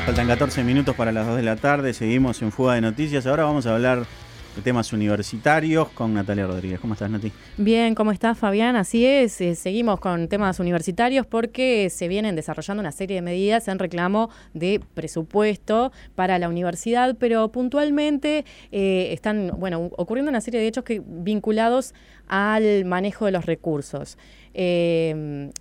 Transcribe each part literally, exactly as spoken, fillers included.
Faltan catorce minutos para las dos de la tarde, seguimos en Fuga de Noticias. Ahora vamos a hablar de temas universitarios con Natalia Rodríguez. ¿Cómo estás, Nati? Bien, ¿cómo estás, Fabián? Así es, eh, seguimos con temas universitarios porque se vienen desarrollando una serie de medidas en reclamo de presupuesto para la universidad, pero puntualmente eh, están, bueno, ocurriendo una serie de hechos que, vinculados al manejo de los recursos. Eh,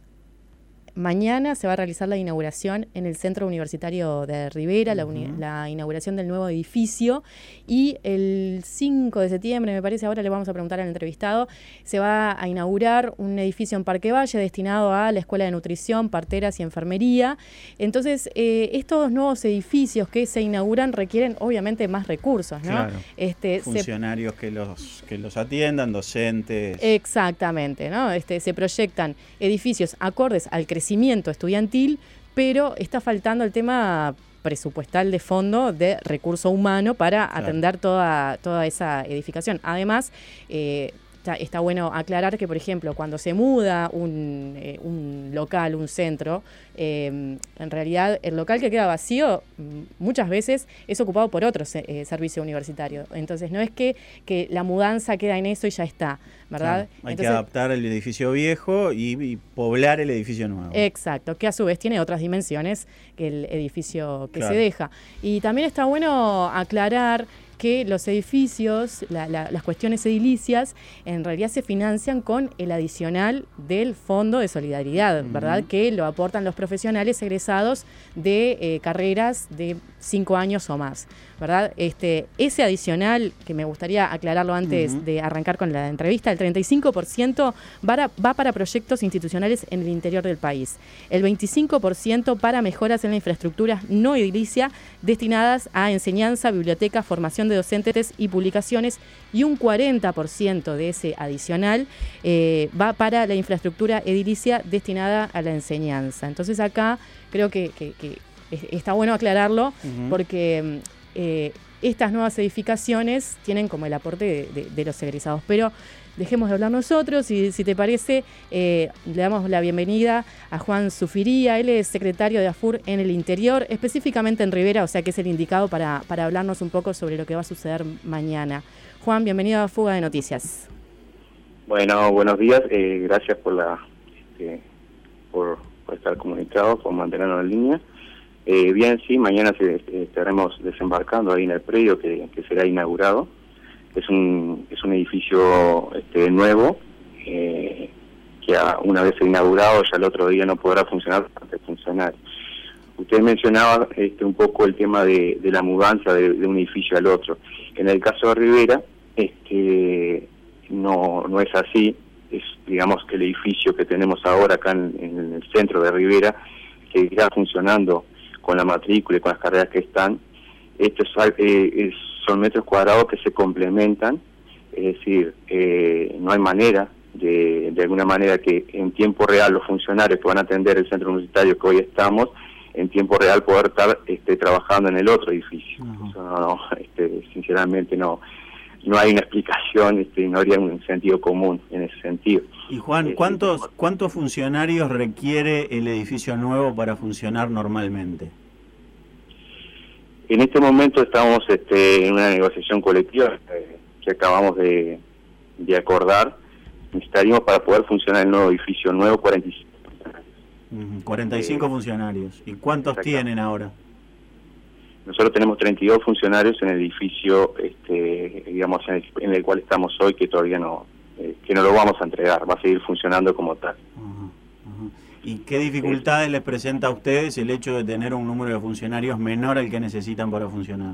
Mañana se va a realizar la inauguración en el Centro Universitario de Rivera, la, uni- uh-huh. la inauguración del nuevo edificio, y el cinco de septiembre, me parece, ahora le vamos a preguntar al entrevistado, se va a inaugurar un edificio en Parque Valle destinado a la Escuela de Nutrición, Parteras y Enfermería. Entonces, eh, estos nuevos edificios que se inauguran requieren obviamente más recursos, ¿no? Claro. Este, Funcionarios se... que los que los atiendan, docentes. Exactamente, ¿no? Este, se proyectan edificios acordes al crecimiento estudiantil, pero está faltando el tema presupuestal de fondo de recurso humano para claro. atender toda, toda esa edificación. Además, eh, está, está bueno aclarar que, por ejemplo, cuando se muda un, eh, un local, un centro, eh, en realidad el local que queda vacío muchas veces es ocupado por otro eh, servicio universitario. Entonces no es que, que la mudanza queda en eso y ya está, ¿verdad? Claro, hay Entonces, que adaptar el edificio viejo y, y poblar el edificio nuevo. Exacto, que a su vez tiene otras dimensiones que el edificio que claro. se deja. Y también está bueno aclarar que los edificios, la, la, las cuestiones edilicias, en realidad se financian con el adicional del Fondo de Solidaridad, uh-huh. ¿verdad? Que lo aportan los profesionales egresados de eh, carreras de cinco años o más, ¿verdad? Este, ese adicional, que me gustaría aclararlo antes uh-huh. de arrancar con la entrevista, el treinta y cinco por ciento va, va para proyectos institucionales en el interior del país, el veinticinco por ciento para mejoras en la infraestructura no edilicia destinadas a enseñanza, biblioteca, formación de docentes y publicaciones, y un cuarenta por ciento de ese adicional eh, va para la infraestructura edilicia destinada a la enseñanza. Entonces acá creo que, que, que está bueno aclararlo uh-huh. porque eh, estas nuevas edificaciones tienen como el aporte de, de, de los egresados, pero dejemos de hablar nosotros y si te parece eh, le damos la bienvenida a Juan Zufiría. Él es secretario de AFUR en el interior, específicamente en Rivera, o sea que es el indicado para, para hablarnos un poco sobre lo que va a suceder mañana. Juan, bienvenido a Fuga de Noticias. Bueno, buenos días, eh, gracias por la este, por, por estar comunicados, por mantenernos en línea. Eh, bien, sí, mañana se, estaremos desembarcando ahí en el predio que, que será inaugurado. Es un es un edificio este, nuevo, eh, que a, una vez inaugurado ya el otro día no podrá funcionar para funcionar. Usted mencionaba este, un poco el tema de, de la mudanza de, de un edificio al otro. En el caso de Rivera, este, no no es así. Es, digamos, que el edificio que tenemos ahora acá en, en el centro de Rivera, que irá funcionando con la matrícula y con las carreras que están, esto es, eh, es son metros cuadrados que se complementan, es decir, eh, no hay manera de, de alguna manera que en tiempo real los funcionarios que van a atender el centro universitario que hoy estamos, en tiempo real poder estar este, trabajando en el otro edificio. Uh-huh. Eso no, no, este, sinceramente no no hay una explicación, este, no habría un sentido común en ese sentido. Y Juan, ¿cuántos, ¿cuántos funcionarios requiere el edificio nuevo para funcionar normalmente? En este momento estamos este, en una negociación colectiva eh, que acabamos de, de acordar. Necesitaríamos para poder funcionar el nuevo edificio nuevo cuarenta y cinco funcionarios. Uh-huh. cuarenta y cinco eh, funcionarios. ¿Y cuántos tienen ahora? Nosotros tenemos treinta y dos funcionarios en el edificio, este, digamos, en el, en el cual estamos hoy, que todavía no, eh, que no lo vamos a entregar. Va a seguir funcionando como tal. Uh-huh. Uh-huh. ¿Y qué dificultades sí. les presenta a ustedes el hecho de tener un número de funcionarios menor al que necesitan para funcionar?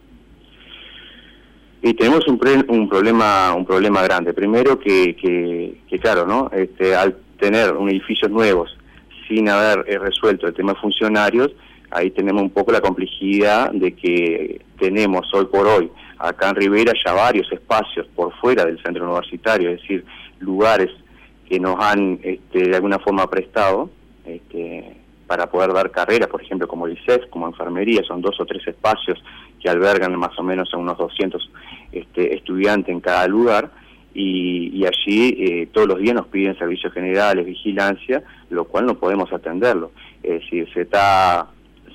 Y tenemos un, pre, un problema un problema grande. Primero que, que, que claro, ¿no? Este, al tener un edificios nuevos sin haber eh, resuelto el tema de funcionarios, ahí tenemos un poco la complejidad de que tenemos hoy por hoy acá en Rivera ya varios espacios por fuera del centro universitario, es decir, lugares que nos han este, de alguna forma prestado este, para poder dar carreras, por ejemplo como el I C E F, como enfermería, son dos o tres espacios que albergan más o menos a unos doscientos este, estudiantes en cada lugar, y, y allí eh, todos los días nos piden servicios generales, vigilancia, lo cual no podemos atenderlo. Es decir, se está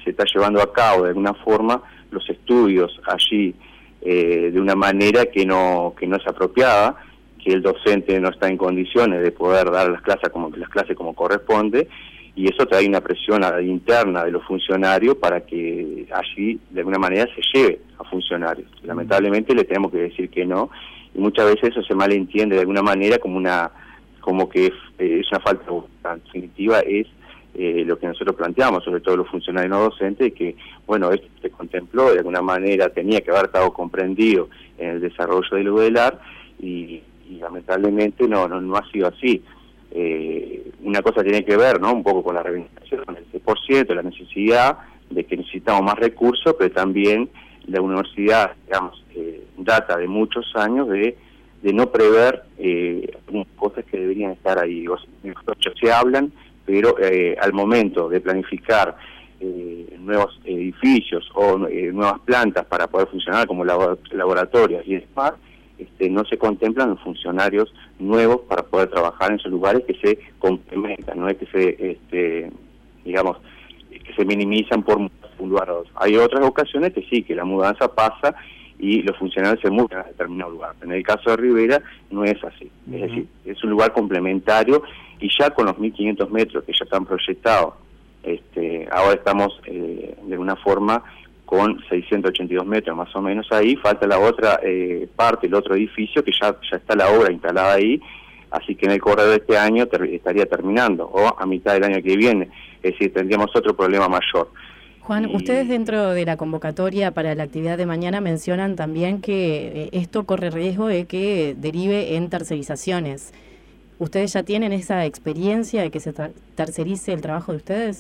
se está llevando a cabo de alguna forma los estudios allí eh, de una manera que no, que no es apropiada, que el docente no está en condiciones de poder dar las clases como, las clases como corresponde, y eso trae una presión interna de los funcionarios para que allí de alguna manera se lleve a funcionarios. Lamentablemente le tenemos que decir que no, y muchas veces eso se malentiende de alguna manera como una como que es, eh, es una falta de voluntad. En definitiva es eh, lo que nosotros planteamos, sobre todo los funcionarios no docentes, que bueno, esto se contempló, de alguna manera tenía que haber estado comprendido en el desarrollo del UDELAR, y, y lamentablemente no, no, no ha sido así. Eh, una cosa tiene que ver, ¿no?, un poco con la reivindicación, con el seis por ciento, la necesidad de que necesitamos más recursos, pero también la universidad, digamos, eh, data de muchos años de, de no prever eh, cosas que deberían estar ahí. O sea, se hablan, pero eh, al momento de planificar eh, nuevos edificios o eh, nuevas plantas para poder funcionar como labo laboratorios y demás, Este, no se contemplan los funcionarios nuevos para poder trabajar en esos lugares que se complementan, no es que se, este, digamos, que se minimizan por un lugar a otro. Hay otras ocasiones que sí, que la mudanza pasa y los funcionarios se mudan a determinado lugar. En el caso de Rivera no es así, uh-huh. Es decir, es un lugar complementario, y ya con los mil quinientos metros que ya están proyectados, este, ahora estamos eh, de alguna forma con seiscientos ochenta y dos metros más o menos ahí, falta la otra eh, parte, el otro edificio, que ya, ya está la obra instalada ahí, así que en el correo de este año ter estaría terminando, o a mitad del año que viene, es decir, tendríamos otro problema mayor. Juan, y... ustedes dentro de la convocatoria para la actividad de mañana mencionan también que esto corre riesgo de que derive en tercerizaciones. ¿Ustedes ya tienen esa experiencia de que se tercerice el trabajo de ustedes?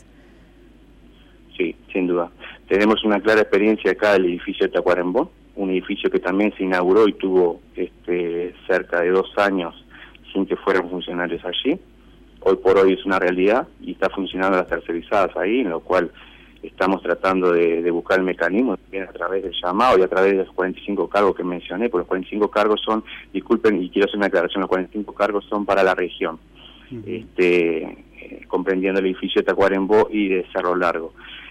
Sí, sin duda. Tenemos una clara experiencia acá del edificio de Tacuarembó, un edificio que también se inauguró y tuvo este, cerca de dos años sin que fueran funcionarios allí. Hoy por hoy es una realidad y está funcionando las tercerizadas ahí, en lo cual estamos tratando de, de buscar el mecanismo también a través del llamado y a través de los cuarenta y cinco cargos que mencioné, porque los cuarenta y cinco cargos son, disculpen y quiero hacer una aclaración, los cuarenta y cinco cargos son para la región, uh-huh. este, eh, comprendiendo el edificio de Tacuarembó y de Cerro Largo.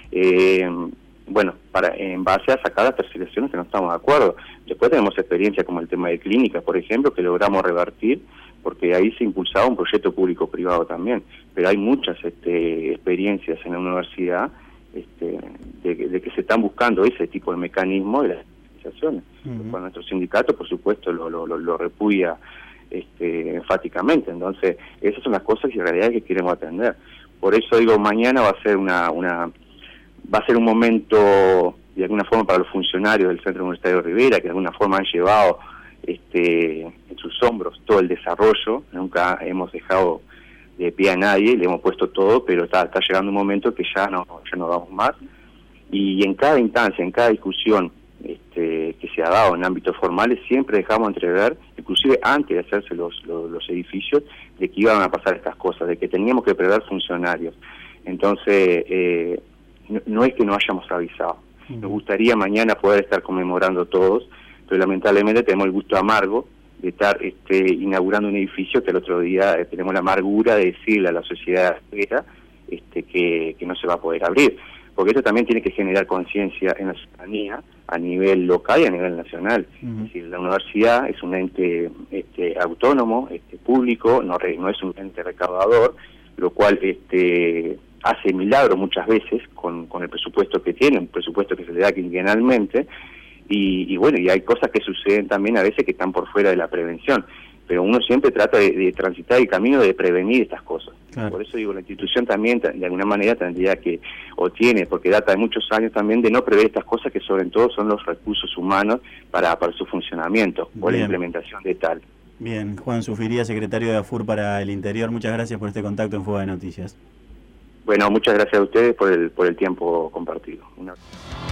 Eh, bueno, para en base a sacar las tercerizaciones que no estamos de acuerdo. Después tenemos experiencia como el tema de clínicas, por ejemplo, que logramos revertir, porque ahí se impulsaba un proyecto público-privado también, pero hay muchas este, experiencias en la universidad este, de, de que se están buscando ese tipo de mecanismo de las tercerizaciones. Uh-huh. Con nuestro sindicato, por supuesto, lo, lo, lo repudia este, enfáticamente. Entonces, esas son las cosas y realidades que queremos atender. Por eso digo, mañana va a ser una... una va a ser un momento de alguna forma para los funcionarios del Centro Universitario de Rivera, que de alguna forma han llevado este, en sus hombros todo el desarrollo. Nunca hemos dejado de pie a nadie, le hemos puesto todo, pero está, está llegando un momento que ya no, ya no damos más. Y en cada instancia, en cada discusión este, que se ha dado en ámbitos formales, siempre dejamos entrever, inclusive antes de hacerse los, los, los edificios, de que iban a pasar estas cosas, de que teníamos que prever funcionarios. Entonces, eh, No, no es que no hayamos avisado. Nos gustaría mañana poder estar conmemorando todos, pero lamentablemente tenemos el gusto amargo de estar este, inaugurando un edificio que el otro día eh, tenemos la amargura de decirle a la sociedad este, que, que no se va a poder abrir. Porque esto también tiene que generar conciencia en la ciudadanía a nivel local y a nivel nacional. Uh-huh. Es decir, la universidad es un ente este, autónomo, este, público, no, re, no es un ente recaudador, lo cual... este hace milagro muchas veces con, con el presupuesto que tiene, un presupuesto que se le da quinquenalmente, y, y bueno, y hay cosas que suceden también a veces que están por fuera de la prevención, pero uno siempre trata de, de transitar el camino de prevenir estas cosas. Claro. Por eso digo, la institución también de alguna manera tendría que, o tiene, porque data de muchos años también de no prever estas cosas que sobre todo son los recursos humanos para, para su funcionamiento, o la implementación de tal. Bien, Juan Zufiría, secretario de AFUR para el Interior, muchas gracias por este contacto en Fuga de Noticias. Bueno, muchas gracias a ustedes por el, por el tiempo compartido. Una...